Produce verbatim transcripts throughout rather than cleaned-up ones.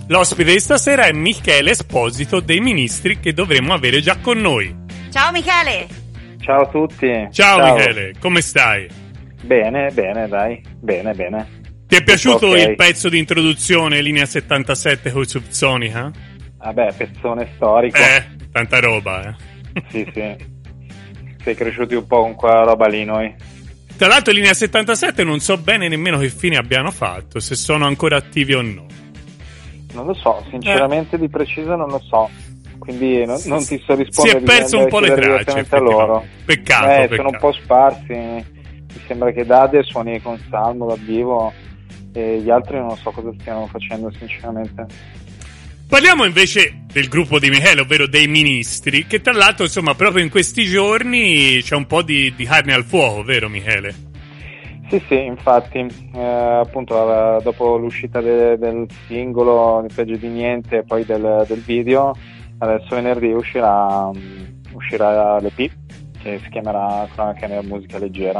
L'ospite di stasera è Michele Esposito dei Ministri, che dovremmo avere già con noi. Ciao Michele! Ciao a tutti! Ciao, Ciao. Michele, come stai? Bene, bene, dai, bene, bene. Ti è piaciuto okay. il pezzo di introduzione, linea settantasette con Subsonica? Vabbè, pezzone storico. Eh, tanta roba, eh. Sì, sì. Sei cresciuti un po' con quella roba lì noi. Tra l'altro linea settantasette non so bene nemmeno che fine abbiano fatto, se sono ancora attivi o no. Non lo so, sinceramente eh. di preciso non lo so. Quindi non, non ti so rispondere. Si è perso un po' le tracce a loro. Peccato, eh, peccato. Sono un po' sparsi. Mi sembra che Dade suoni con Salmo dal vivo e gli altri non so cosa stiano facendo sinceramente. Parliamo invece del gruppo di Michele, ovvero dei Ministri, che tra l'altro insomma proprio in questi giorni c'è un po' di, di carne al fuoco, vero Michele? Sì, sì, infatti, eh, appunto dopo l'uscita de- del singolo di Peggio di Niente e poi del, del video, adesso venerdì uscirà, um, uscirà l'E P che si chiamerà Cronache nella musica leggera.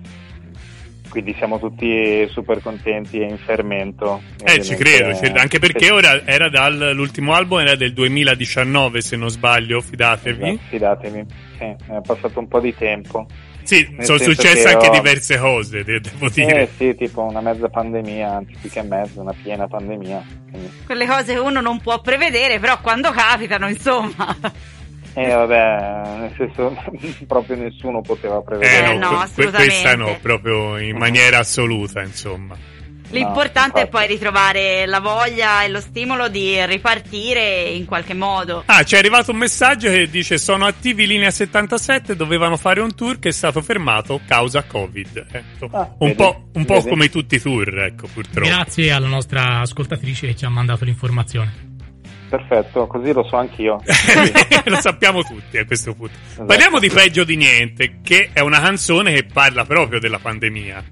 Quindi siamo tutti super contenti e in fermento. Eh, ci credo, ci credo, anche perché sì. Ora era dall'ultimo album, era del duemiladiciannove se non sbaglio, fidatevi. Esatto, fidatevi, sì, è passato un po' di tempo. Sì, nel sono successe anche ho... diverse cose, devo dire. Eh sì, tipo una mezza pandemia, anzi più che mezza, una piena pandemia. Quindi... Quelle cose che uno non può prevedere, però quando capitano, insomma... Eh vabbè, nel senso proprio nessuno poteva prevedere. Eh no, no que- assolutamente. Questa no, proprio in maniera assoluta, insomma. L'importante no, è poi ritrovare la voglia e lo stimolo di ripartire in qualche modo. Ah, ci è arrivato un messaggio che dice: sono attivi linea settantasette, dovevano fare un tour che è stato fermato causa Covid. Ecco. Ah, un vedi, po', un po' vedi. come tutti i tour, ecco, purtroppo. Grazie alla nostra ascoltatrice che ci ha mandato l'informazione. Perfetto, così lo so anch'io. Lo sappiamo tutti a questo punto. Esatto. Parliamo di Peggio di Niente, che è una canzone che parla proprio della pandemia.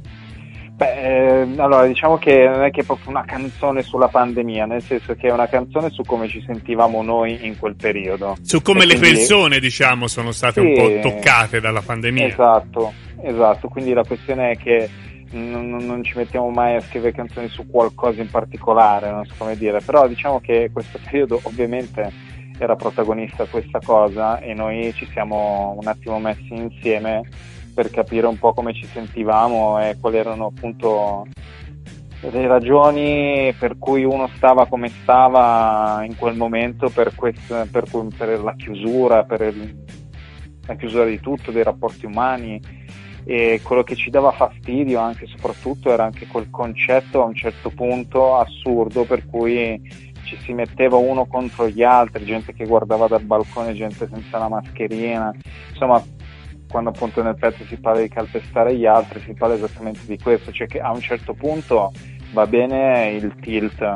Beh, eh, allora diciamo che non è che è proprio una canzone sulla pandemia, nel senso che è una canzone su come ci sentivamo noi in quel periodo. Su come e le quindi... persone, diciamo, sono state sì, un po' toccate dalla pandemia. Esatto, esatto. Quindi la questione è che non, non ci mettiamo mai a scrivere canzoni su qualcosa in particolare, non so come dire, però diciamo che questo periodo ovviamente era protagonista questa cosa e noi ci siamo un attimo messi insieme per capire un po' come ci sentivamo e quali erano appunto le ragioni per cui uno stava come stava in quel momento per, questo, per, per la chiusura, per il, la chiusura di tutto, dei rapporti umani. E quello che ci dava fastidio anche soprattutto era anche quel concetto a un certo punto assurdo per cui ci si metteva uno contro gli altri, gente che guardava dal balcone, gente senza la mascherina, insomma quando appunto nel pezzo si parla di calpestare gli altri si parla esattamente di questo, cioè che a un certo punto va bene il tilt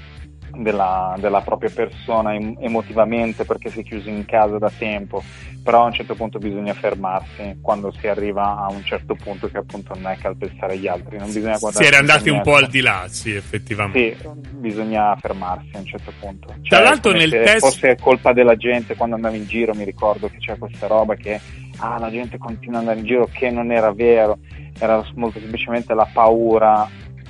della, della propria persona emotivamente perché si è chiuso in casa da tempo, però a un certo punto bisogna fermarsi quando si arriva a un certo punto che appunto non è calpestare gli altri, non bisogna guardare. Si era andati un po' al di là, sì, effettivamente. Sì, bisogna fermarsi a un certo punto. Cioè, tra l'altro nel se testo fosse colpa della gente, quando andavo in giro mi ricordo che c'è questa roba che ah la gente continua ad andare in giro, che non era vero, era molto semplicemente la paura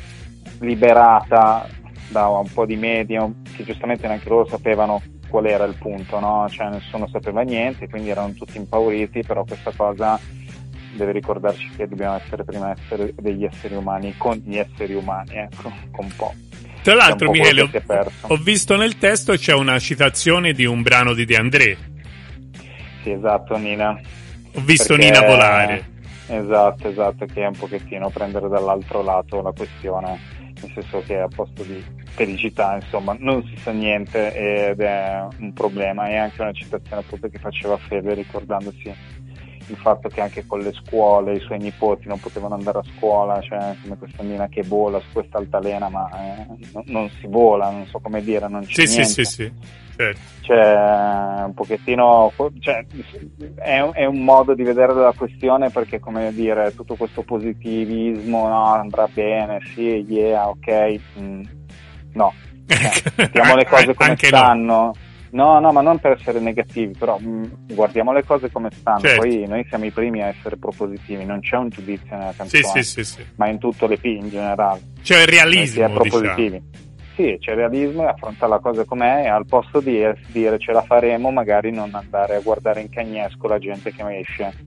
liberata da un po' di media che giustamente neanche loro sapevano qual era il punto, no? Cioè nessuno sapeva niente, quindi erano tutti impauriti, però questa cosa deve ricordarci che dobbiamo essere prima essere degli esseri umani con gli esseri umani, ecco, con un po'. Tra l'altro, Michele, ho, perso. ho visto nel testo c'è una citazione di un brano di De André. Sì, esatto, Nina. Ho visto Perché... Nina volare. Esatto, esatto, che è un pochettino prendere dall'altro lato la questione, nel senso che a posto di felicità, insomma, non si sa niente ed è un problema. E anche una citazione appunto che faceva Fede ricordandosi il fatto che anche con le scuole i suoi nipoti non potevano andare a scuola, cioè come questa Nina che vola su questa altalena, ma eh, no, non si vola, non so come dire, non c'è sì, niente. Sì, sì, sì, certo. Cioè, un pochettino, cioè, è, è un modo di vedere la questione, perché come dire, tutto questo positivismo, no, andrà bene, sì, yeah, ok, mm, no, cioè, mettiamo le cose come anche stanno. No. No, no, ma non per essere negativi, però mh, guardiamo le cose come stanno, certo. Poi noi siamo i primi a essere propositivi, non c'è un giudizio nella canzone, sì, sì, sì, sì. ma in tutto l'E P in generale. Cioè il realismo, propositivi. Diciamo. sì, c'è realismo e affrontare la cosa com'è, e al posto di dire ce la faremo magari non andare a guardare in cagnesco la gente che esce.